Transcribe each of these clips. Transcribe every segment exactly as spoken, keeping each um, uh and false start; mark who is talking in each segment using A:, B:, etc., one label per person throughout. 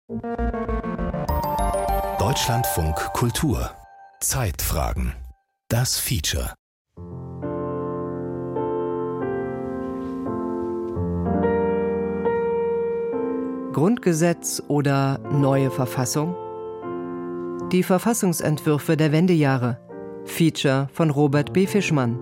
A: Deutschlandfunk Kultur. Zeitfragen. Das Feature.
B: Grundgesetz oder neue Verfassung? Die Verfassungsentwürfe der Wendejahre. Feature von Robert B. Fischmann.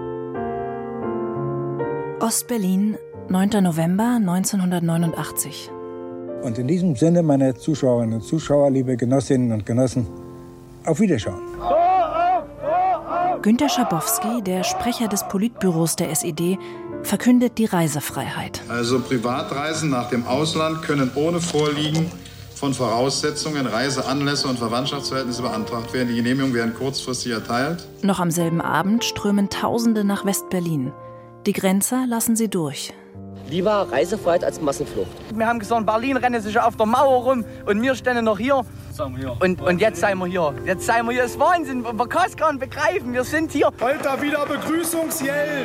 C: Ostberlin, neunter November neunzehnhundertneunundachtzig.
D: Und in diesem Sinne, meine Zuschauerinnen und Zuschauer, liebe Genossinnen und Genossen, auf Wiederschauen.
C: Günter Schabowski, der Sprecher des Politbüros der S E D, verkündet die Reisefreiheit.
E: Also Privatreisen nach dem Ausland können ohne Vorliegen von Voraussetzungen, Reiseanlässe und Verwandtschaftsverhältnisse beantragt werden. Die Genehmigungen werden kurzfristig erteilt.
C: Noch am selben Abend strömen Tausende nach West-Berlin. Die Grenzer lassen sie durch.
F: Lieber Reisefreiheit als Massenflucht.
G: Wir haben gesagt, in Berlin rennen sich auf der Mauer rum und wir stehen noch hier. Und, und jetzt sind wir hier. Jetzt sind wir hier. Das ist Wahnsinn. Man kann es gar nicht begreifen. Wir sind hier.
H: Heute wieder Begrüßungsgeld.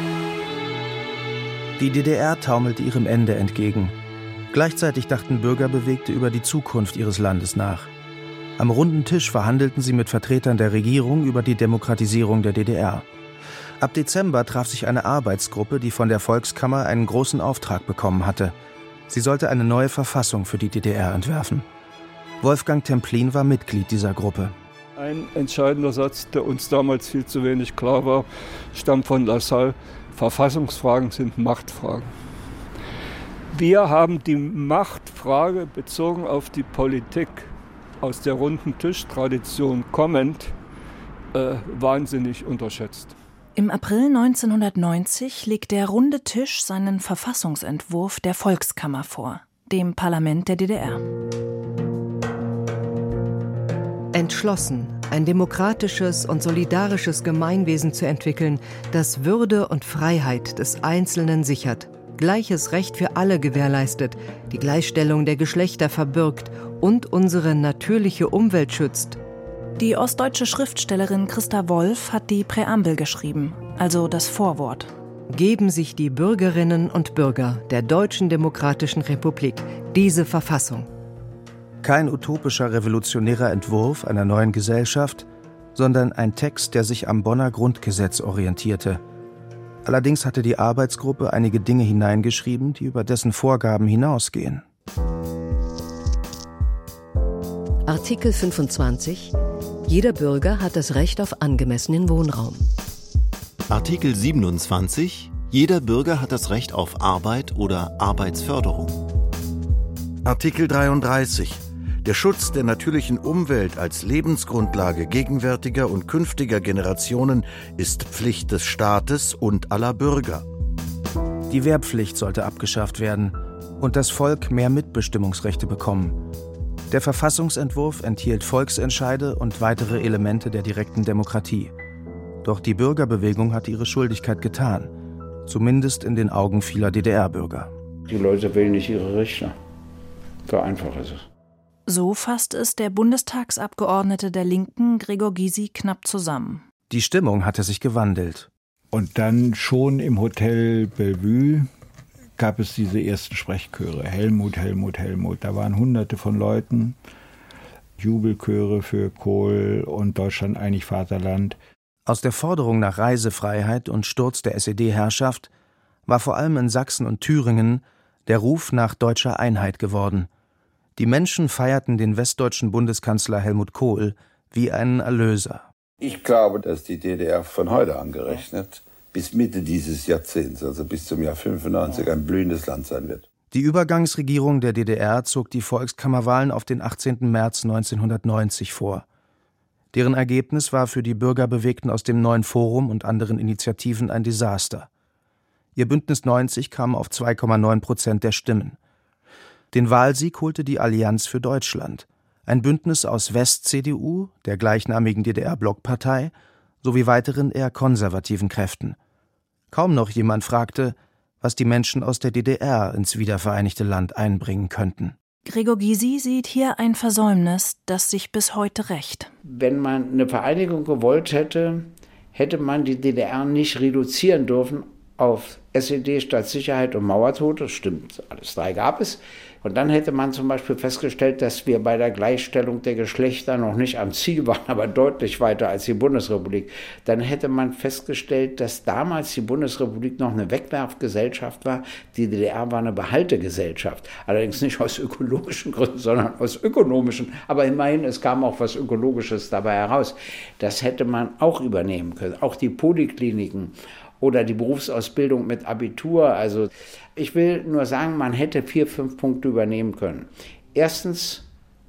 I: Die D D R taumelte ihrem Ende entgegen. Gleichzeitig dachten Bürgerbewegte über die Zukunft ihres Landes nach. Am runden Tisch verhandelten sie mit Vertretern der Regierung über die Demokratisierung der D D R. Ab Dezember traf sich eine Arbeitsgruppe, die von der Volkskammer einen großen Auftrag bekommen hatte. Sie sollte eine neue Verfassung für die D D R entwerfen. Wolfgang Templin war Mitglied dieser Gruppe.
J: Ein entscheidender Satz, der uns damals viel zu wenig klar war, stammt von Lassalle: Verfassungsfragen sind Machtfragen. Wir haben die Machtfrage bezogen auf die Politik aus der runden Tischtradition kommend äh, wahnsinnig unterschätzt.
C: Im April neunzehnhundertneunzig legt der Runde Tisch seinen Verfassungsentwurf der Volkskammer vor, dem Parlament der D D R.
B: Entschlossen, ein demokratisches und solidarisches Gemeinwesen zu entwickeln, das Würde und Freiheit des Einzelnen sichert, gleiches Recht für alle gewährleistet, die Gleichstellung der Geschlechter verbirgt und unsere natürliche Umwelt schützt.
C: Die ostdeutsche Schriftstellerin Christa Wolf hat die Präambel geschrieben, also das Vorwort.
B: Geben sich die Bürgerinnen und Bürger der Deutschen Demokratischen Republik diese Verfassung.
I: Kein utopischer revolutionärer Entwurf einer neuen Gesellschaft, sondern ein Text, der sich am Bonner Grundgesetz orientierte. Allerdings hatte die Arbeitsgruppe einige Dinge hineingeschrieben, die über dessen Vorgaben hinausgehen.
K: Artikel fünfundzwanzig. Jeder Bürger hat das Recht auf angemessenen Wohnraum.
L: Artikel siebenundzwanzig. Jeder Bürger hat das Recht auf Arbeit oder Arbeitsförderung.
M: Artikel dreiunddreißig. Der Schutz der natürlichen Umwelt als Lebensgrundlage gegenwärtiger und künftiger Generationen ist Pflicht des Staates und aller Bürger.
I: Die Wehrpflicht sollte abgeschafft werden und das Volk mehr Mitbestimmungsrechte bekommen. Der Verfassungsentwurf enthielt Volksentscheide und weitere Elemente der direkten Demokratie. Doch die Bürgerbewegung hatte ihre Schuldigkeit getan, zumindest in den Augen vieler D D R-Bürger.
N: Die Leute wählen nicht ihre Richter. So einfach ist es.
C: So fasst es der Bundestagsabgeordnete der Linken, Gregor Gysi, knapp zusammen.
I: Die Stimmung hatte sich gewandelt.
D: Und dann schon im Hotel Bellevue gab es diese ersten Sprechchöre. Helmut, Helmut, Helmut. Da waren hunderte von Leuten. Jubelchöre für Kohl und Deutschland einig Vaterland.
I: Aus der Forderung nach Reisefreiheit und Sturz der S E D-Herrschaft war vor allem in Sachsen und Thüringen der Ruf nach deutscher Einheit geworden. Die Menschen feierten den westdeutschen Bundeskanzler Helmut Kohl wie einen Erlöser.
O: Ich glaube, dass die D D R von heute angerechnet bis Mitte dieses Jahrzehnts, also bis zum Jahr fünfundneunzig, ein blühendes Land sein wird.
I: Die Übergangsregierung der D D R zog die Volkskammerwahlen auf den achtzehnten März neunzehnhundertneunzig vor. Deren Ergebnis war für die Bürgerbewegten aus dem Neuen Forum und anderen Initiativen ein Desaster. Ihr Bündnis neunzig kam auf zwei Komma neun Prozent der Stimmen. Den Wahlsieg holte die Allianz für Deutschland, ein Bündnis aus West-C D U, der gleichnamigen D D R-Blockpartei, sowie weiteren eher konservativen Kräften. Kaum noch jemand fragte, was die Menschen aus der D D R ins wiedervereinigte Land einbringen könnten.
C: Gregor Gysi sieht hier ein Versäumnis, das sich bis heute rächt.
N: Wenn man eine Vereinigung gewollt hätte, hätte man die D D R nicht reduzieren dürfen auf S E D, Staatssicherheit und Mauertote. Das stimmt, alles drei gab es. Und dann hätte man zum Beispiel festgestellt, dass wir bei der Gleichstellung der Geschlechter noch nicht am Ziel waren, aber deutlich weiter als die Bundesrepublik. Dann hätte man festgestellt, dass damals die Bundesrepublik noch eine Wegwerfgesellschaft war, die D D R war eine Behaltegesellschaft. Allerdings nicht aus ökologischen Gründen, sondern aus ökonomischen. Aber immerhin, es kam auch was Ökologisches dabei heraus. Das hätte man auch übernehmen können. Auch die Polikliniken oder die Berufsausbildung mit Abitur. Also ich will nur sagen, man hätte vier, fünf Punkte übernehmen können. Erstens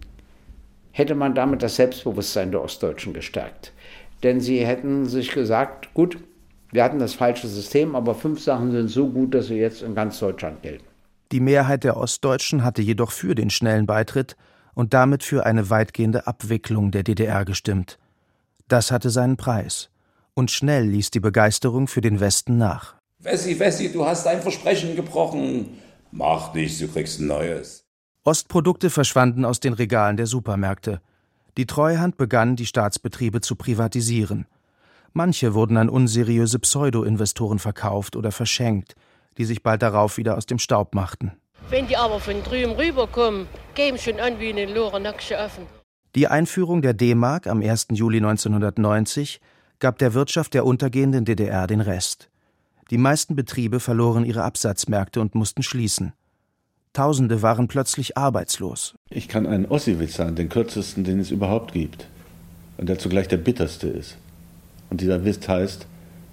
N: hätte man damit das Selbstbewusstsein der Ostdeutschen gestärkt. Denn sie hätten sich gesagt, gut, wir hatten das falsche System, aber fünf Sachen sind so gut, dass sie jetzt in ganz Deutschland gelten.
I: Die Mehrheit der Ostdeutschen hatte jedoch für den schnellen Beitritt und damit für eine weitgehende Abwicklung der D D R gestimmt. Das hatte seinen Preis. Und schnell ließ die Begeisterung für den Westen nach.
P: Wessi, Wessi, du hast dein Versprechen gebrochen. Mach nichts, du kriegst ein neues.
I: Ostprodukte verschwanden aus den Regalen der Supermärkte. Die Treuhand begann, die Staatsbetriebe zu privatisieren. Manche wurden an unseriöse Pseudo-Investoren verkauft oder verschenkt, die sich bald darauf wieder aus dem Staub machten.
Q: Wenn die aber von drüben rüberkommen, geben schon an wie in den Lorenacksche Ofen.
I: Die Einführung der D-Mark am ersten Juli neunzehnhundertneunzig gab der Wirtschaft der untergehenden D D R den Rest. Die meisten Betriebe verloren ihre Absatzmärkte und mussten schließen. Tausende waren plötzlich arbeitslos.
R: Ich kann einen Ossi-Witz sagen, den kürzesten, den es überhaupt gibt. Und der zugleich der bitterste ist. Und dieser Witz heißt,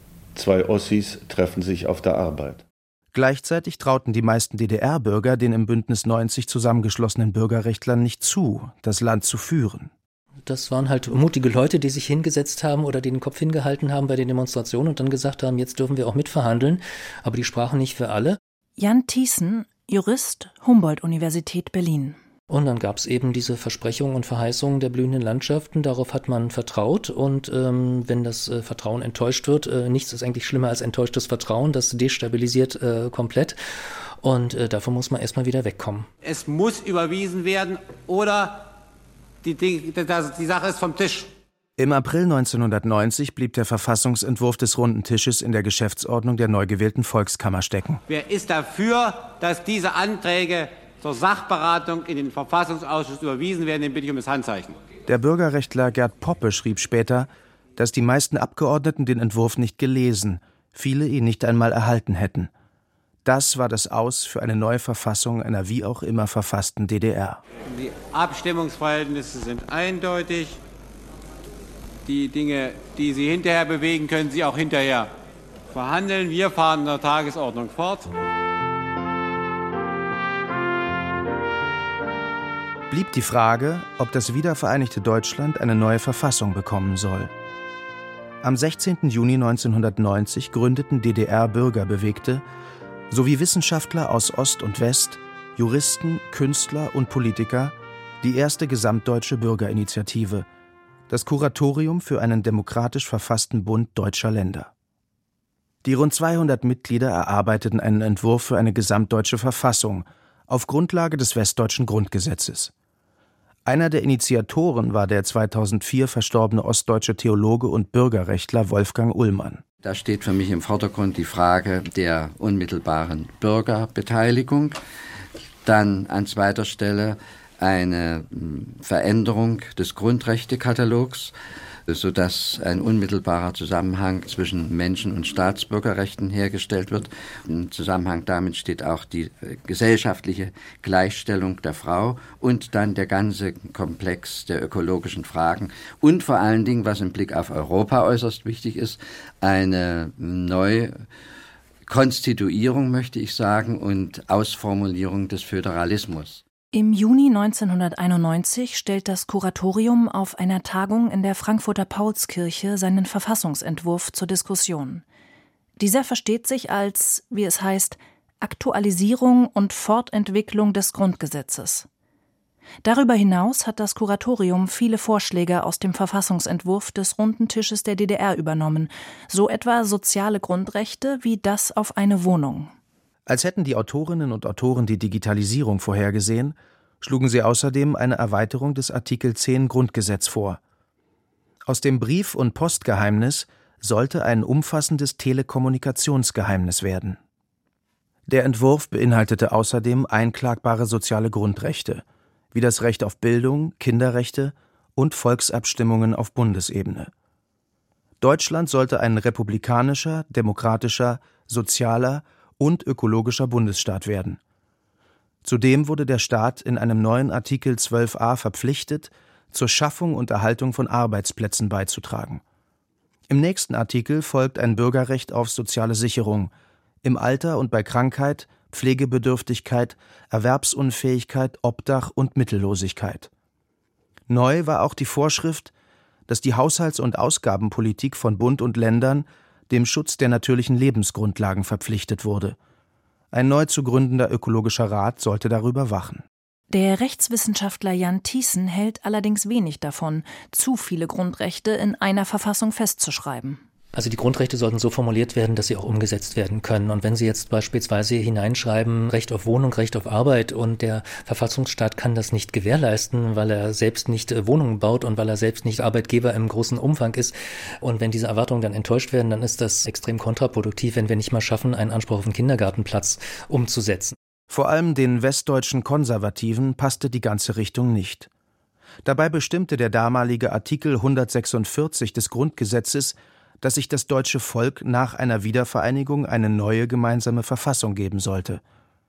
R: zwei Ossis treffen sich auf der Arbeit.
I: Gleichzeitig trauten die meisten D D R-Bürger den im Bündnis neunzig zusammengeschlossenen Bürgerrechtlern nicht zu, das Land zu führen.
S: Das waren halt mutige Leute, die sich hingesetzt haben oder den Kopf hingehalten haben bei den Demonstrationen und dann gesagt haben, jetzt dürfen wir auch mitverhandeln, aber die sprachen nicht für alle.
C: Jan Thiessen, Jurist, Humboldt-Universität Berlin.
S: Und dann gab es eben diese Versprechungen und Verheißungen der blühenden Landschaften, darauf hat man vertraut und ähm, wenn das äh, Vertrauen enttäuscht wird, äh, nichts ist eigentlich schlimmer als enttäuschtes Vertrauen, das destabilisiert äh, komplett und äh, davon muss man erstmal wieder wegkommen.
T: Es muss überwiesen werden oder die, die, die Sache ist vom Tisch.
I: Im April neunzehnhundertneunzig blieb der Verfassungsentwurf des Runden Tisches in der Geschäftsordnung der neu gewählten Volkskammer stecken.
T: Wer ist dafür, dass diese Anträge zur Sachberatung in den Verfassungsausschuss überwiesen werden, den bitte ich um das Handzeichen.
I: Der Bürgerrechtler Gerd Poppe schrieb später, dass die meisten Abgeordneten den Entwurf nicht gelesen, viele ihn nicht einmal erhalten hätten. Das war das Aus für eine neue Verfassung einer wie auch immer verfassten D D R.
T: Die Abstimmungsverhältnisse sind eindeutig. Die Dinge, die Sie hinterher bewegen, können Sie auch hinterher verhandeln. Wir fahren in der Tagesordnung fort.
I: Blieb die Frage, ob das wiedervereinigte Deutschland eine neue Verfassung bekommen soll. Am sechzehnten Juni neunzehnhundertneunzig gründeten D D R-Bürgerbewegte sowie Wissenschaftler aus Ost und West, Juristen, Künstler und Politiker die erste gesamtdeutsche Bürgerinitiative, das Kuratorium für einen demokratisch verfassten Bund deutscher Länder. Die rund zweihundert Mitglieder erarbeiteten einen Entwurf für eine gesamtdeutsche Verfassung auf Grundlage des Westdeutschen Grundgesetzes. Einer der Initiatoren war der zweitausendvier verstorbene ostdeutsche Theologe und Bürgerrechtler Wolfgang Ullmann.
U: Da steht für mich im Vordergrund die Frage der unmittelbaren Bürgerbeteiligung. Dann an zweiter Stelle eine Veränderung des Grundrechtekatalogs, sodass ein unmittelbarer Zusammenhang zwischen Menschen- und Staatsbürgerrechten hergestellt wird. Im Zusammenhang damit steht auch die gesellschaftliche Gleichstellung der Frau und dann der ganze Komplex der ökologischen Fragen und vor allen Dingen, was im Blick auf Europa äußerst wichtig ist, eine Neukonstituierung, möchte ich sagen, und Ausformulierung des Föderalismus.
C: Im Juni neunzehnhunderteinundneunzig stellt das Kuratorium auf einer Tagung in der Frankfurter Paulskirche seinen Verfassungsentwurf zur Diskussion. Dieser versteht sich als, wie es heißt, Aktualisierung und Fortentwicklung des Grundgesetzes. Darüber hinaus hat das Kuratorium viele Vorschläge aus dem Verfassungsentwurf des Runden Tisches der D D R übernommen, so etwa soziale Grundrechte wie das auf eine Wohnung.
I: Als hätten die Autorinnen und Autoren die Digitalisierung vorhergesehen, schlugen sie außerdem eine Erweiterung des Artikel zehn Grundgesetz vor. Aus dem Brief- und Postgeheimnis sollte ein umfassendes Telekommunikationsgeheimnis werden. Der Entwurf beinhaltete außerdem einklagbare soziale Grundrechte, wie das Recht auf Bildung, Kinderrechte und Volksabstimmungen auf Bundesebene. Deutschland sollte ein republikanischer, demokratischer, sozialer und ökologischer Bundesstaat werden. Zudem wurde der Staat in einem neuen Artikel zwölf a verpflichtet, zur Schaffung und Erhaltung von Arbeitsplätzen beizutragen. Im nächsten Artikel folgt ein Bürgerrecht auf soziale Sicherung, im Alter und bei Krankheit, Pflegebedürftigkeit, Erwerbsunfähigkeit, Obdach und Mittellosigkeit. Neu war auch die Vorschrift, dass die Haushalts- und Ausgabenpolitik von Bund und Ländern dem Schutz der natürlichen Lebensgrundlagen verpflichtet wurde. Ein neu zu gründender ökologischer Rat sollte darüber wachen.
C: Der Rechtswissenschaftler Jan Thiessen hält allerdings wenig davon, zu viele Grundrechte in einer Verfassung festzuschreiben.
S: Also die Grundrechte sollten so formuliert werden, dass sie auch umgesetzt werden können. Und wenn Sie jetzt beispielsweise hineinschreiben, Recht auf Wohnung, Recht auf Arbeit, und der Verfassungsstaat kann das nicht gewährleisten, weil er selbst nicht Wohnungen baut und weil er selbst nicht Arbeitgeber im großen Umfang ist. Und wenn diese Erwartungen dann enttäuscht werden, dann ist das extrem kontraproduktiv, wenn wir nicht mal schaffen, einen Anspruch auf einen Kindergartenplatz umzusetzen.
I: Vor allem den westdeutschen Konservativen passte die ganze Richtung nicht. Dabei bestimmte der damalige Artikel hundertsechsundvierzig des Grundgesetzes, dass sich das deutsche Volk nach einer Wiedervereinigung eine neue gemeinsame Verfassung geben sollte.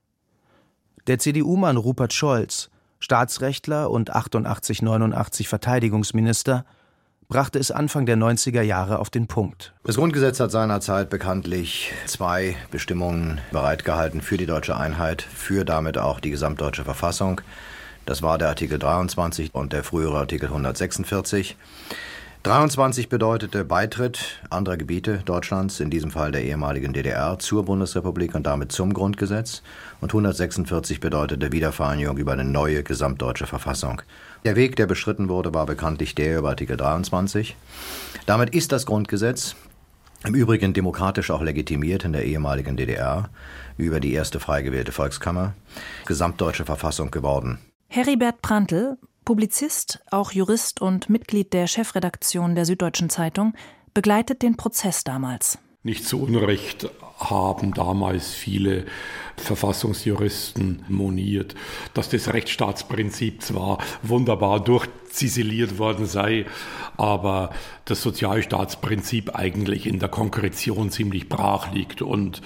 I: Der C D U-Mann Rupert Scholz, Staatsrechtler und achtundachtzig neunundachtzig Verteidigungsminister, brachte es Anfang der neunziger Jahre auf den Punkt.
A: Das Grundgesetz hat seinerzeit bekanntlich zwei Bestimmungen bereitgehalten für die deutsche Einheit, für damit auch die gesamtdeutsche Verfassung. Das war der Artikel dreiundzwanzig und der frühere Artikel hundertsechsundvierzig. dreiundzwanzig bedeutete Beitritt anderer Gebiete Deutschlands, in diesem Fall der ehemaligen D D R, zur Bundesrepublik und damit zum Grundgesetz. Und hundertsechsundvierzig bedeutete Wiedervereinigung über eine neue gesamtdeutsche Verfassung. Der Weg, der beschritten wurde, war bekanntlich der über Artikel dreiundzwanzig. Damit ist das Grundgesetz, im Übrigen demokratisch auch legitimiert in der ehemaligen D D R, über die erste frei gewählte Volkskammer, gesamtdeutsche Verfassung geworden.
C: Heribert Prantl, Publizist, auch Jurist und Mitglied der Chefredaktion der Süddeutschen Zeitung, begleitet den Prozess damals.
V: Nicht zu Unrecht haben damals viele Verfassungsjuristen moniert, dass das Rechtsstaatsprinzip zwar wunderbar durchziseliert worden sei, aber das Sozialstaatsprinzip eigentlich in der Konkretion ziemlich brach liegt. Und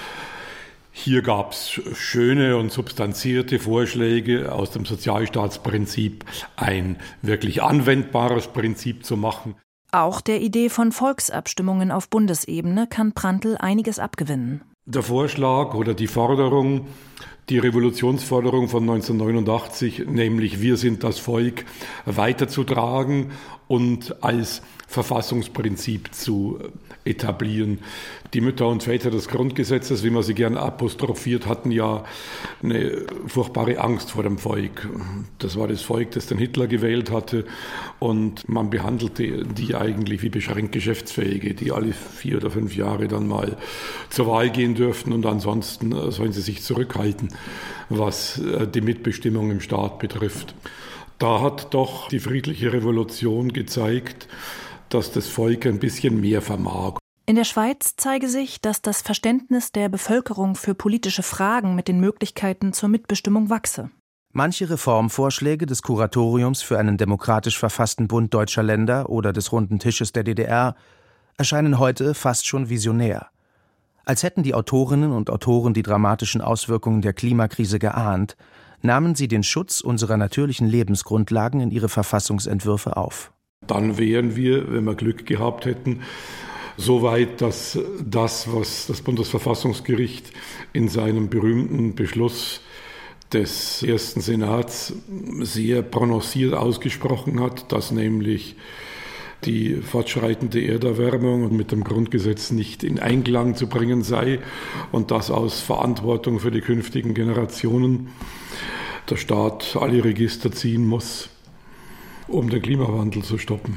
V: hier gab es schöne und substanzierte Vorschläge aus dem Sozialstaatsprinzip, ein wirklich anwendbares Prinzip zu machen.
C: Auch der Idee von Volksabstimmungen auf Bundesebene kann Prantl einiges abgewinnen.
V: Der Vorschlag oder die Forderung, die Revolutionsforderung von neunzehnhundertneunundachtzig, nämlich wir sind das Volk, weiterzutragen und als Verfassungsprinzip zu etablieren. Die Mütter und Väter des Grundgesetzes, wie man sie gern apostrophiert, hatten ja eine furchtbare Angst vor dem Volk. Das war das Volk, das den Hitler gewählt hatte, und man behandelte die eigentlich wie beschränkt Geschäftsfähige, die alle vier oder fünf Jahre dann mal zur Wahl gehen dürften, und ansonsten sollen sie sich zurückhalten, was die Mitbestimmung im Staat betrifft. Da hat doch die friedliche Revolution gezeigt, dass das Volk ein bisschen mehr vermag.
C: In der Schweiz zeige sich, dass das Verständnis der Bevölkerung für politische Fragen mit den Möglichkeiten zur Mitbestimmung wachse.
I: Manche Reformvorschläge des Kuratoriums für einen demokratisch verfassten Bund deutscher Länder oder des Runden Tisches der D D R erscheinen heute fast schon visionär. Als hätten die Autorinnen und Autoren die dramatischen Auswirkungen der Klimakrise geahnt, nahmen sie den Schutz unserer natürlichen Lebensgrundlagen in ihre Verfassungsentwürfe auf.
V: Dann wären wir, wenn wir Glück gehabt hätten, so weit, dass das, was das Bundesverfassungsgericht in seinem berühmten Beschluss des ersten Senats sehr prononciert ausgesprochen hat, dass nämlich die fortschreitende Erderwärmung mit dem Grundgesetz nicht in Einklang zu bringen sei und dass aus Verantwortung für die künftigen Generationen der Staat alle Register ziehen muss, um den Klimawandel zu stoppen.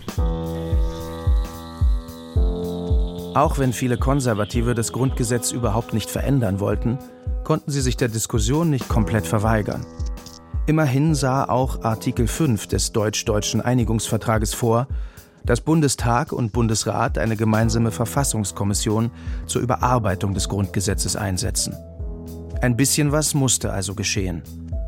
I: Auch wenn viele Konservative das Grundgesetz überhaupt nicht verändern wollten, konnten sie sich der Diskussion nicht komplett verweigern. Immerhin sah auch Artikel fünf des Deutsch-Deutschen Einigungsvertrages vor, dass Bundestag und Bundesrat eine gemeinsame Verfassungskommission zur Überarbeitung des Grundgesetzes einsetzen. Ein bisschen was musste also geschehen.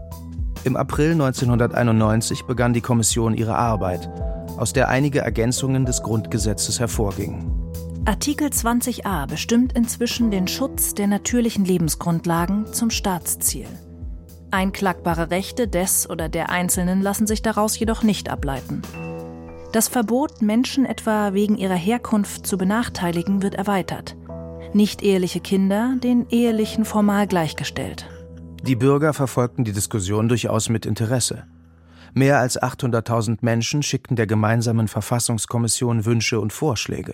I: Im April neunzehnhunderteinundneunzig begann die Kommission ihre Arbeit, aus der einige Ergänzungen des Grundgesetzes hervorgingen.
C: Artikel zwanzig a bestimmt inzwischen den Schutz der natürlichen Lebensgrundlagen zum Staatsziel. Einklagbare Rechte des oder der Einzelnen lassen sich daraus jedoch nicht ableiten. Das Verbot, Menschen etwa wegen ihrer Herkunft zu benachteiligen, wird erweitert. Nicht-eheliche Kinder den ehelichen formal gleichgestellt.
I: Die Bürger verfolgten die Diskussion durchaus mit Interesse. Mehr als achthunderttausend Menschen schickten der gemeinsamen Verfassungskommission Wünsche und Vorschläge.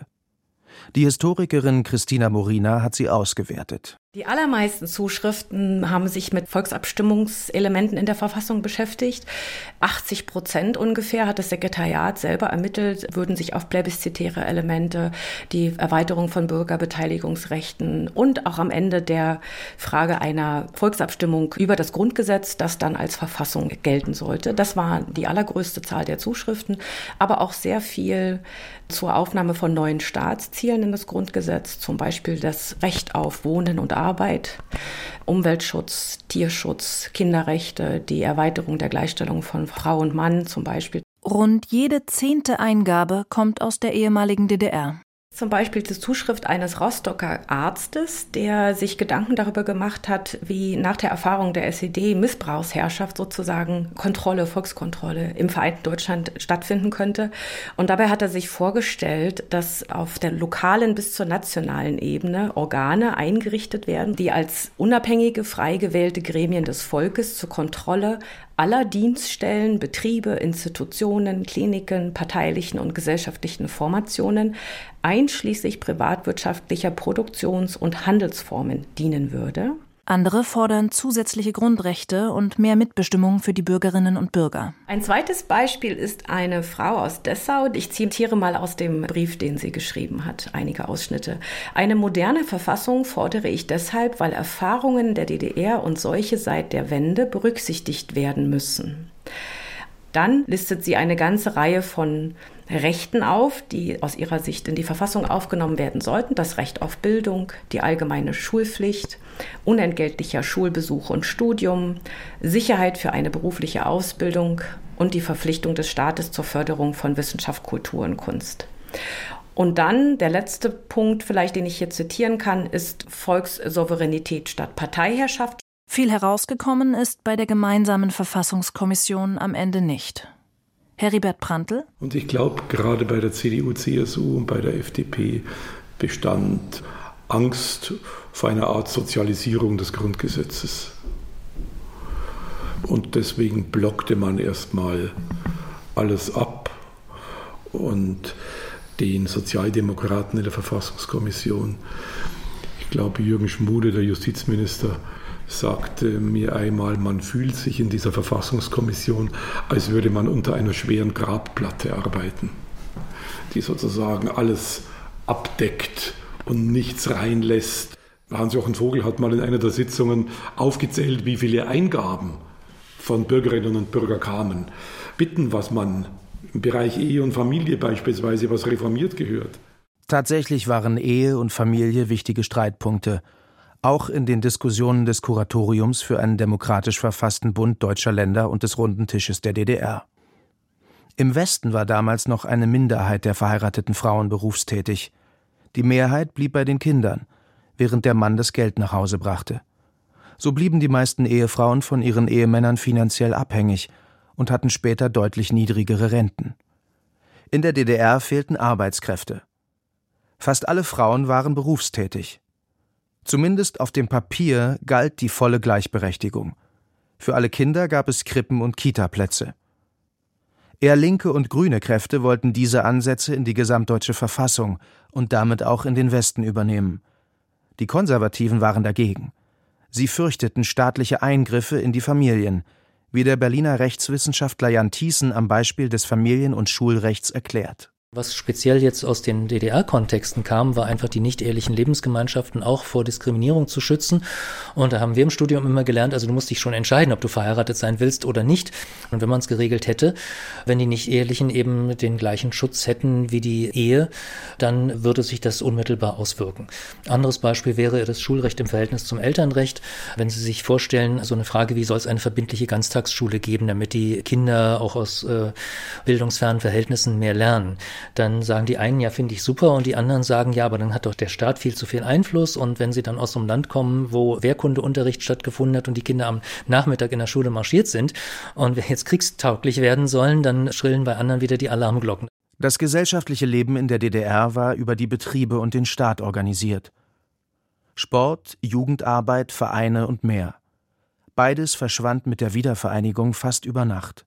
I: Die Historikerin Christina Morina hat sie ausgewertet.
E: Die allermeisten Zuschriften haben sich mit Volksabstimmungselementen in der Verfassung beschäftigt. achtzig Prozent ungefähr, hat das Sekretariat selber ermittelt, würden sich auf plebiszitäre Elemente, die Erweiterung von Bürgerbeteiligungsrechten und auch am Ende der Frage einer Volksabstimmung über das Grundgesetz, das dann als Verfassung gelten sollte. Das war die allergrößte Zahl der Zuschriften, aber auch sehr viel zur Aufnahme von neuen Staatszielen in das Grundgesetz, zum Beispiel das Recht auf Wohnen und Arbeit, Umweltschutz, Tierschutz, Kinderrechte, die Erweiterung der Gleichstellung von Frau und Mann zum Beispiel.
C: Rund jede zehnte Eingabe kommt aus der ehemaligen D D R.
E: Zum Beispiel die Zuschrift eines Rostocker Arztes, der sich Gedanken darüber gemacht hat, wie nach der Erfahrung der S E D Missbrauchsherrschaft sozusagen Kontrolle, Volkskontrolle im vereinten Deutschland stattfinden könnte. Und dabei hat er sich vorgestellt, dass auf der lokalen bis zur nationalen Ebene Organe eingerichtet werden, die als unabhängige, frei gewählte Gremien des Volkes zur Kontrolle aller Dienststellen, Betriebe, Institutionen, Kliniken, parteilichen und gesellschaftlichen Formationen, einschließlich privatwirtschaftlicher Produktions- und Handelsformen dienen würde.
C: Andere fordern zusätzliche Grundrechte und mehr Mitbestimmung für die Bürgerinnen und Bürger.
E: Ein zweites Beispiel ist eine Frau aus Dessau. Ich zitiere mal aus dem Brief, den sie geschrieben hat, einige Ausschnitte. Eine moderne Verfassung fordere ich deshalb, weil Erfahrungen der D D R und solche seit der Wende berücksichtigt werden müssen. Dann listet sie eine ganze Reihe von Rechten auf, die aus ihrer Sicht in die Verfassung aufgenommen werden sollten. Das Recht auf Bildung, die allgemeine Schulpflicht, unentgeltlicher Schulbesuch und Studium, Sicherheit für eine berufliche Ausbildung und die Verpflichtung des Staates zur Förderung von Wissenschaft, Kultur und Kunst. Und dann der letzte Punkt, vielleicht den ich hier zitieren kann, ist Volkssouveränität statt Parteiherrschaft.
C: Viel herausgekommen ist bei der gemeinsamen Verfassungskommission am Ende nicht. Heribert Prantl?
V: Und ich glaube, gerade bei der C D U, C S U und bei der F D P bestand Angst vor einer Art Sozialisierung des Grundgesetzes. Und deswegen blockte man erstmal alles ab. Und den Sozialdemokraten in der Verfassungskommission, ich glaube, Jürgen Schmude, der Justizminister, sagte mir einmal, man fühlt sich in dieser Verfassungskommission, als würde man unter einer schweren Grabplatte arbeiten, die sozusagen alles abdeckt und nichts reinlässt. Hans-Jochen Vogel hat mal in einer der Sitzungen aufgezählt, wie viele Eingaben von Bürgerinnen und Bürgern kamen. Bitten, was man im Bereich Ehe und Familie beispielsweise, was reformiert gehört.
I: Tatsächlich waren Ehe und Familie wichtige Streitpunkte, auch in den Diskussionen des Kuratoriums für einen demokratisch verfassten Bund deutscher Länder und des Runden Tisches der D D R. Im Westen war damals noch eine Minderheit der verheirateten Frauen berufstätig. Die Mehrheit blieb bei den Kindern, während der Mann das Geld nach Hause brachte. So blieben die meisten Ehefrauen von ihren Ehemännern finanziell abhängig und hatten später deutlich niedrigere Renten. In der D D R fehlten Arbeitskräfte. Fast alle Frauen waren berufstätig. Zumindest auf dem Papier galt die volle Gleichberechtigung. Für alle Kinder gab es Krippen- und Kitaplätze. Eher linke und grüne Kräfte wollten diese Ansätze in die gesamtdeutsche Verfassung und damit auch in den Westen übernehmen. Die Konservativen waren dagegen. Sie fürchteten staatliche Eingriffe in die Familien, wie der Berliner Rechtswissenschaftler Jan Thiessen am Beispiel des Familien- und Schulrechts erklärt.
S: Was speziell jetzt aus den D D R-Kontexten kam, war einfach die nicht-ehelichen Lebensgemeinschaften auch vor Diskriminierung zu schützen. Und da haben wir im Studium immer gelernt, also du musst dich schon entscheiden, ob du verheiratet sein willst oder nicht. Und wenn man es geregelt hätte, wenn die Nicht-Ehelichen eben den gleichen Schutz hätten wie die Ehe, dann würde sich das unmittelbar auswirken. Anderes Beispiel wäre das Schulrecht im Verhältnis zum Elternrecht. Wenn Sie sich vorstellen, so eine Frage, wie soll es eine verbindliche Ganztagsschule geben, damit die Kinder auch aus äh, bildungsfernen Verhältnissen mehr lernen, dann sagen die einen, ja, finde ich super, und die anderen sagen, ja, aber dann hat doch der Staat viel zu viel Einfluss, und wenn sie dann aus so einem Land kommen, wo Wehrkundeunterricht stattgefunden hat und die Kinder am Nachmittag in der Schule marschiert sind und wir jetzt kriegstauglich werden sollen, dann schrillen bei anderen wieder die Alarmglocken.
I: Das gesellschaftliche Leben in der D D R war über die Betriebe und den Staat organisiert. Sport, Jugendarbeit, Vereine und mehr. Beides verschwand mit der Wiedervereinigung fast über Nacht.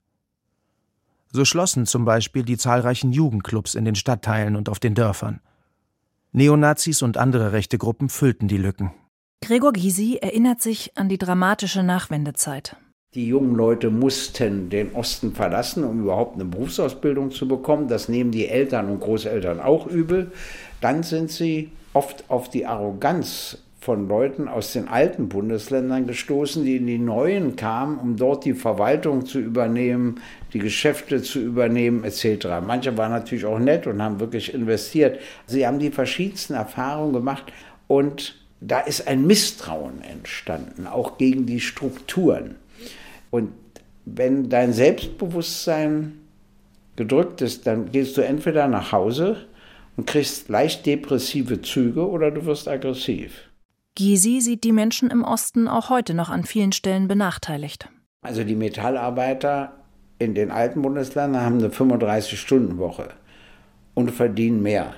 I: So schlossen zum Beispiel die zahlreichen Jugendclubs in den Stadtteilen und auf den Dörfern. Neonazis und andere rechte Gruppen füllten die Lücken.
C: Gregor Gysi erinnert sich an die dramatische Nachwendezeit.
N: Die jungen Leute mussten den Osten verlassen, um überhaupt eine Berufsausbildung zu bekommen. Das nehmen die Eltern und Großeltern auch übel. Dann sind sie oft auf die Arroganz von Leuten aus den alten Bundesländern gestoßen, die in die neuen kamen, um dort die Verwaltung zu übernehmen, die Geschäfte zu übernehmen et cetera. Manche waren natürlich auch nett und haben wirklich investiert. Sie haben die verschiedensten Erfahrungen gemacht, und da ist ein Misstrauen entstanden, auch gegen die Strukturen. Und wenn dein Selbstbewusstsein gedrückt ist, dann gehst du entweder nach Hause und kriegst leicht depressive Züge oder du wirst aggressiv.
C: Gysi sieht die Menschen im Osten auch heute noch an vielen Stellen benachteiligt.
N: Also die Metallarbeiter in den alten Bundesländern haben eine fünfunddreißig-Stunden-Woche und verdienen mehr.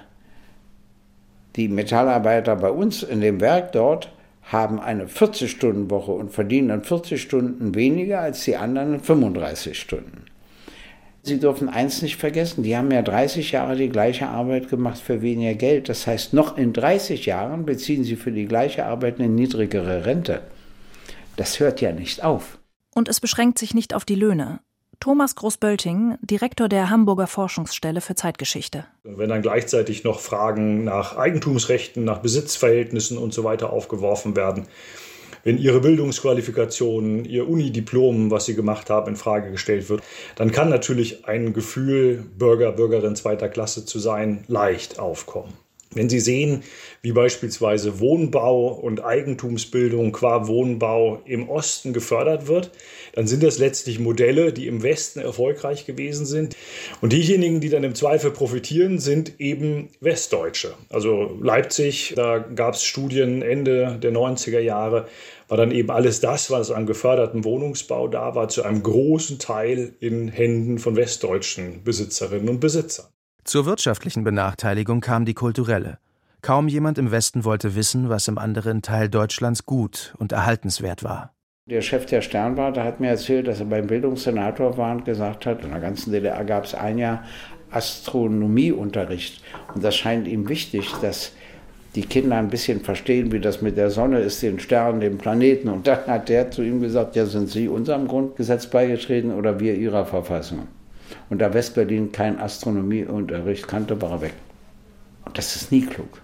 N: Die Metallarbeiter bei uns in dem Werk dort haben eine vierzig-Stunden-Woche und verdienen dann vierzig Stunden weniger als die anderen in fünfunddreißig Stunden. Sie dürfen eins nicht vergessen, die haben ja dreißig Jahre die gleiche Arbeit gemacht für weniger Geld. Das heißt, noch in dreißig Jahren beziehen sie für die gleiche Arbeit eine niedrigere Rente. Das hört ja nicht auf.
C: Und es beschränkt sich nicht auf die Löhne. Thomas Groß-Bölting, Direktor der Hamburger Forschungsstelle für Zeitgeschichte.
F: Wenn dann gleichzeitig noch Fragen nach Eigentumsrechten, nach Besitzverhältnissen und so weiter aufgeworfen werden, wenn Ihre Bildungsqualifikation, Ihr Unidiplom, was Sie gemacht haben, in Frage gestellt wird, dann kann natürlich ein Gefühl, Bürger, Bürgerin zweiter Klasse zu sein, leicht aufkommen. Wenn Sie sehen, wie beispielsweise Wohnbau und Eigentumsbildung qua Wohnbau im Osten gefördert wird, dann sind das letztlich Modelle, die im Westen erfolgreich gewesen sind. Und diejenigen, die dann im Zweifel profitieren, sind eben Westdeutsche. Also Leipzig, da gab es Studien Ende der neunziger Jahre, war dann eben alles das, was an gefördertem Wohnungsbau da war, zu einem großen Teil in Händen von westdeutschen Besitzerinnen und Besitzern.
I: Zur wirtschaftlichen Benachteiligung kam die kulturelle. Kaum jemand im Westen wollte wissen, was im anderen Teil Deutschlands gut und erhaltenswert war.
N: Der Chef der Sternwarte hat mir erzählt, dass er beim Bildungssenator war und gesagt hat, in der ganzen D D R gab es ein Jahr Astronomieunterricht. Und das scheint ihm wichtig, dass die Kinder ein bisschen verstehen, wie das mit der Sonne ist, den Sternen, dem Planeten. Und dann hat der zu ihm gesagt, ja, sind Sie unserem Grundgesetz beigetreten oder wir Ihrer Verfassung? Und da Westberlin keinen Astronomieunterricht kannte, war er weg. Und das ist nie klug.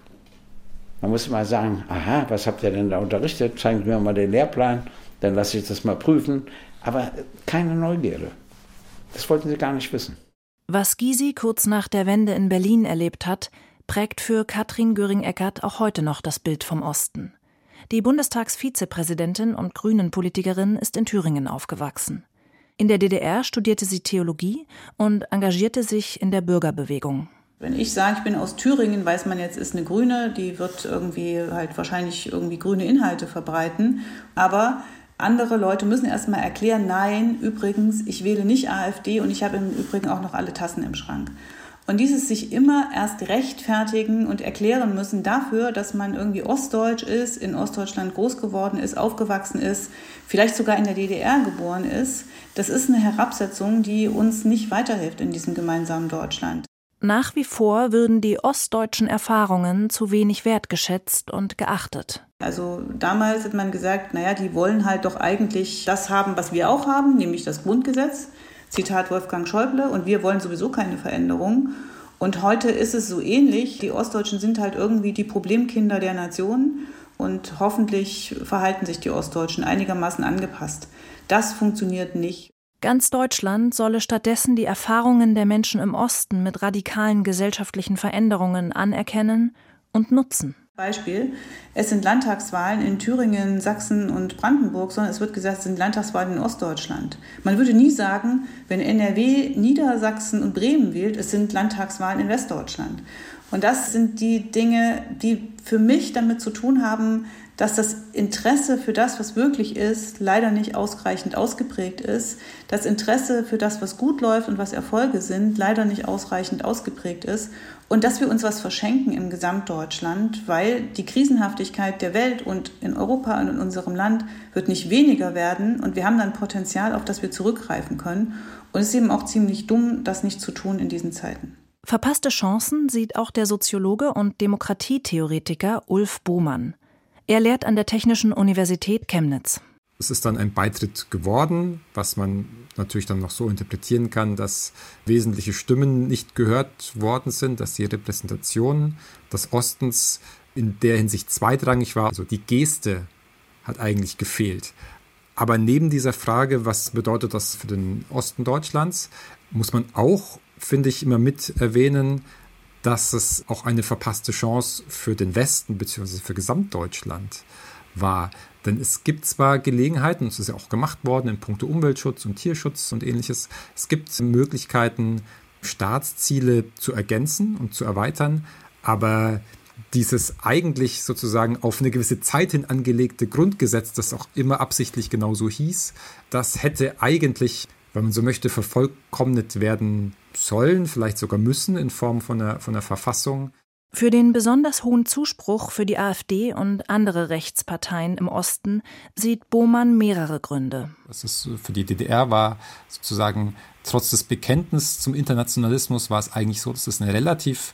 N: Man muss mal sagen, aha, was habt ihr denn da unterrichtet? Zeigen Sie mir mal den Lehrplan, dann lasse ich das mal prüfen. Aber keine Neugierde. Das wollten sie gar nicht wissen.
C: Was Gysi kurz nach der Wende in Berlin erlebt hat, prägt für Katrin Göring-Eckardt auch heute noch das Bild vom Osten. Die Bundestagsvizepräsidentin und Grünen-Politikerin ist in Thüringen aufgewachsen. In der D D R studierte sie Theologie und engagierte sich in der Bürgerbewegung.
G: Wenn ich sage, ich bin aus Thüringen, weiß man jetzt, ist eine Grüne, die wird irgendwie halt wahrscheinlich irgendwie grüne Inhalte verbreiten. Aber andere Leute müssen erst mal erklären, nein, übrigens, ich wähle nicht AfD und ich habe im Übrigen auch noch alle Tassen im Schrank. Und dieses sich immer erst rechtfertigen und erklären müssen dafür, dass man irgendwie ostdeutsch ist, in Ostdeutschland groß geworden ist, aufgewachsen ist, vielleicht sogar in der D D R geboren ist, das ist eine Herabsetzung, die uns nicht weiterhilft in diesem gemeinsamen Deutschland.
C: Nach wie vor würden die ostdeutschen Erfahrungen zu wenig wertgeschätzt und geachtet.
G: Also damals hat man gesagt, naja, die wollen halt doch eigentlich das haben, was wir auch haben, nämlich das Grundgesetz. Zitat Wolfgang Schäuble, und wir wollen sowieso keine Veränderung. Und heute ist es so ähnlich. Die Ostdeutschen sind halt irgendwie die Problemkinder der Nation und hoffentlich verhalten sich die Ostdeutschen einigermaßen angepasst. Das funktioniert nicht.
C: Ganz Deutschland solle stattdessen die Erfahrungen der Menschen im Osten mit radikalen gesellschaftlichen Veränderungen anerkennen und nutzen.
G: Beispiel, es sind Landtagswahlen in Thüringen, Sachsen und Brandenburg, sondern es wird gesagt, es sind Landtagswahlen in Ostdeutschland. Man würde nie sagen, wenn N R W, Niedersachsen und Bremen wählt, es sind Landtagswahlen in Westdeutschland. Und das sind die Dinge, die für mich damit zu tun haben, dass das Interesse für das, was wirklich ist, leider nicht ausreichend ausgeprägt ist. Das Interesse für das, was gut läuft und was Erfolge sind, leider nicht ausreichend ausgeprägt ist. Und dass wir uns was verschenken im Gesamtdeutschland, weil die Krisenhaftigkeit der Welt und in Europa und in unserem Land wird nicht weniger werden. Und wir haben dann Potenzial, auf das wir zurückgreifen können. Und es ist eben auch ziemlich dumm, das nicht zu tun in diesen Zeiten.
C: Verpasste Chancen sieht auch der Soziologe und Demokratietheoretiker Ulf Bohmann. Er lehrt an der Technischen Universität Chemnitz.
H: Es ist dann ein Beitritt geworden, was man natürlich dann noch so interpretieren kann, dass wesentliche Stimmen nicht gehört worden sind, dass die Repräsentation des Ostens in der Hinsicht zweitrangig war. Also die Geste hat eigentlich gefehlt. Aber neben dieser Frage, was bedeutet das für den Osten Deutschlands, muss man auch, finde ich, immer mit erwähnen, dass es auch eine verpasste Chance für den Westen bzw. für Gesamtdeutschland war. Denn es gibt zwar Gelegenheiten, und es ist ja auch gemacht worden in puncto Umweltschutz und Tierschutz und ähnliches, es gibt Möglichkeiten, Staatsziele zu ergänzen und zu erweitern, aber dieses eigentlich sozusagen auf eine gewisse Zeit hin angelegte Grundgesetz, das auch immer absichtlich genauso hieß, das hätte eigentlich, wenn man so möchte, vervollkommnet werden sollen, vielleicht sogar müssen in Form von einer, von einer Verfassung.
C: Für den besonders hohen Zuspruch für die AfD und andere Rechtsparteien im Osten sieht Bohmann mehrere Gründe.
H: Das ist für die D D R war sozusagen trotz des Bekenntnisses zum Internationalismus war es eigentlich so, dass es eine relativ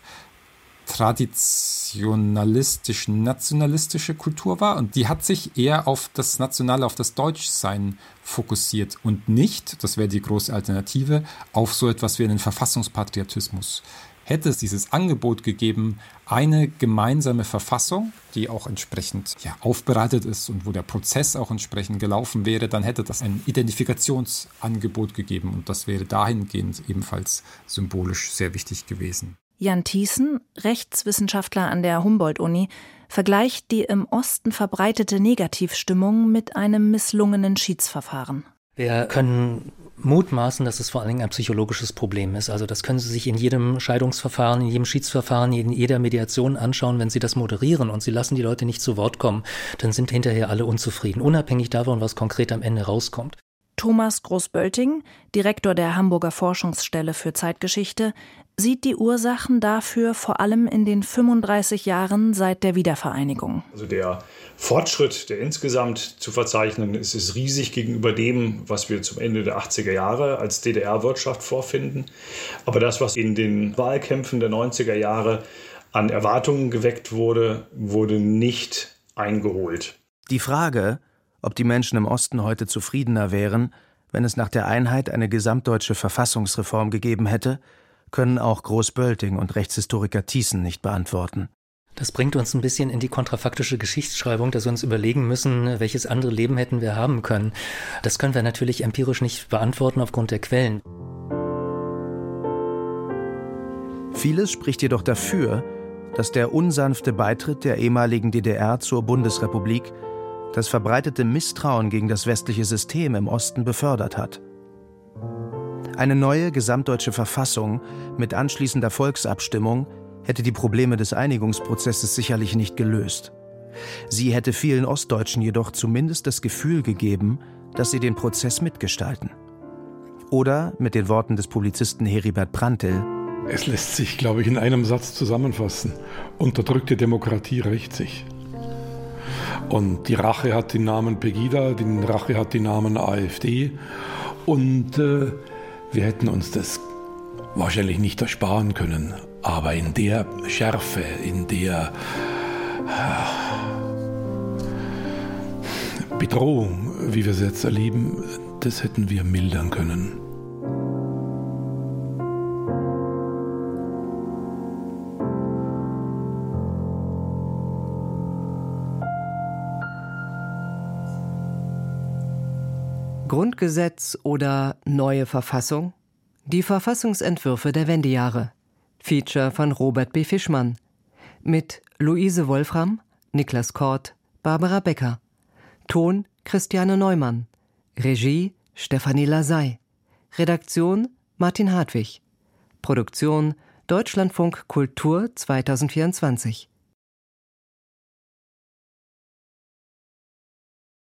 H: traditionalistisch-nationalistische Kultur war und die hat sich eher auf das Nationale, auf das Deutschsein fokussiert und nicht, das wäre die große Alternative, auf so etwas wie einen Verfassungspatriotismus. Hätte es dieses Angebot gegeben, eine gemeinsame Verfassung, die auch entsprechend ja, aufbereitet ist und wo der Prozess auch entsprechend gelaufen wäre, dann hätte das ein Identifikationsangebot gegeben und das wäre dahingehend ebenfalls symbolisch sehr wichtig gewesen.
C: Jan Thiessen, Rechtswissenschaftler an der Humboldt-Uni, vergleicht die im Osten verbreitete Negativstimmung mit einem misslungenen Schiedsverfahren.
S: Wir können mutmaßen, dass es vor allen Dingen ein psychologisches Problem ist. Also das können Sie sich in jedem Scheidungsverfahren, in jedem Schiedsverfahren, in jeder Mediation anschauen, wenn Sie das moderieren und Sie lassen die Leute nicht zu Wort kommen, dann sind hinterher alle unzufrieden, unabhängig davon, was konkret am Ende rauskommt.
C: Thomas Groß-Bölting, Direktor der Hamburger Forschungsstelle für Zeitgeschichte, sieht die Ursachen dafür vor allem in den fünfunddreißig Jahren seit der Wiedervereinigung.
F: Also der Fortschritt, der insgesamt zu verzeichnen ist, ist riesig gegenüber dem, was wir zum Ende der achtziger Jahre als D D R-Wirtschaft vorfinden. Aber das, was in den Wahlkämpfen der neunziger Jahre an Erwartungen geweckt wurde, wurde nicht eingeholt.
I: Die Frage, ob die Menschen im Osten heute zufriedener wären, wenn es nach der Einheit eine gesamtdeutsche Verfassungsreform gegeben hätte, können auch Groß-Bölting und Rechtshistoriker Thiessen nicht beantworten.
S: Das bringt uns ein bisschen in die kontrafaktische Geschichtsschreibung, dass wir uns überlegen müssen, welches andere Leben hätten wir haben können. Das können wir natürlich empirisch nicht beantworten aufgrund der Quellen.
I: Vieles spricht jedoch dafür, dass der unsanfte Beitritt der ehemaligen D D R zur Bundesrepublik das verbreitete Misstrauen gegen das westliche System im Osten befördert hat. Eine neue gesamtdeutsche Verfassung mit anschließender Volksabstimmung hätte die Probleme des Einigungsprozesses sicherlich nicht gelöst. Sie hätte vielen Ostdeutschen jedoch zumindest das Gefühl gegeben, dass sie den Prozess mitgestalten. Oder mit den Worten des Publizisten Heribert Prantl:
V: Es lässt sich, glaube ich, in einem Satz zusammenfassen. Unterdrückte Demokratie rächt sich. Und die Rache hat den Namen Pegida, die Rache hat den Namen AfD. Und äh, wir hätten uns das wahrscheinlich nicht ersparen können. Aber in der Schärfe, in der äh, Bedrohung, wie wir es jetzt erleben, das hätten wir mildern können.
B: Grundgesetz oder neue Verfassung? Die Verfassungsentwürfe der Wendejahre. Feature von Robert B. Fischmann. Mit Luise Wolfram, Niklas Kort, Barbara Becker. Ton Christiane Neumann. Regie Stefanie Lasey. Redaktion Martin Hartwig. Produktion Deutschlandfunk Kultur zweitausendvierundzwanzig.